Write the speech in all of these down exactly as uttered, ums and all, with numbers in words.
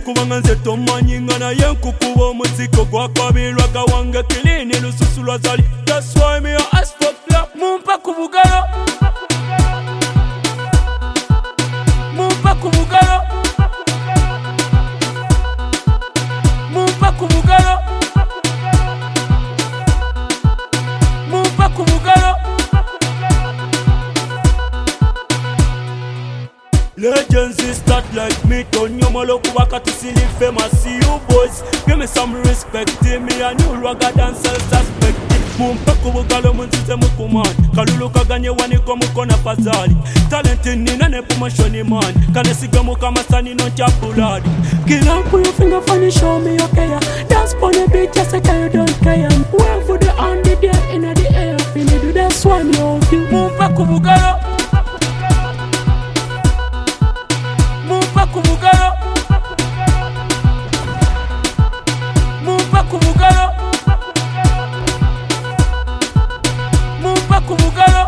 kubanga nze tomanyi nga naye nkukuba omuziko gwakabirwa gawange kilini lususu lwa zali. That's why me a ask for clap. Mumpa ku bugalo, mumpa ku bugalo, mumpa ku bugalo, mumpa ku bugalo. Legends is start like me, turn your malo kubaka to see the famous. See you boys, give me some respect. Me a new ragga dancer suspect. Mumpa ku bugalo munzize mukuman. Kalulu kaganye waniko mukona fazali. Talent nina ne promotion man. Kanesiga mukama sani no chapuladi. Kill up put your finger funny, show me your care. Dance on the beat just like you don't care. Wave for the hand the there in the air. Feel me do that swan love you. Mumpa ku bugalo, mumpa ku bugalo, mumpa ku bugalo, mumpa ku bugalo.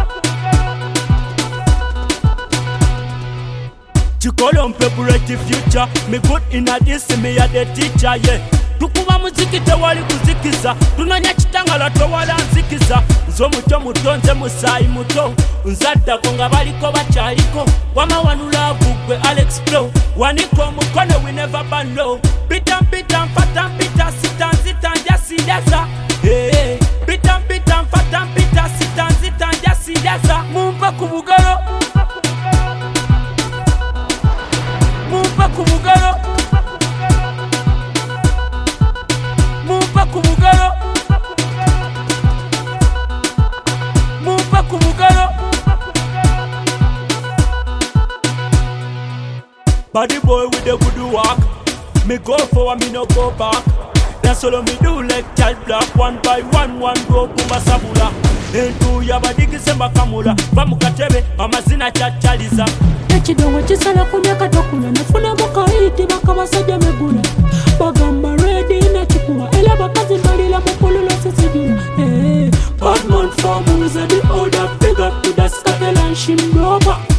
Chikolo mpeburate the future. Me good in a this, me a the teacher, yeah. Tukuba muziki tewali kuzikiza, tunanya kitangala tewala nzikiza. Nzo muto muto nze musayi muto, nzadda konga baliko bachaliko. Wama wanula gugwe Alex Flow, waniko mukono we never ban low. Bitam bitam fatam bita sitan sitan jasi dasa. Hey, bitam bitam fatam bita sitan sitan jasi dasa. Mumpa ku bugalo, mumpa ku bugalo, mumpa ku bugalo, mumpa ku bugalo. Body boy with the good walk, me go forward, me no go back. That's all me do like child black. One by one, one go pumba sabula. Entu ya badigi semba kamula. Bamukatebe, amazina chachaliza. Ekidongo kisala kunyaka tokuna. Nafuna mukaiti baka basajja megula. Bagamba ready na chukua. Ela bakazi mbalila mupulula sisijula. Hey, Badman farm is the order. Big up to the Scotland Shimroba.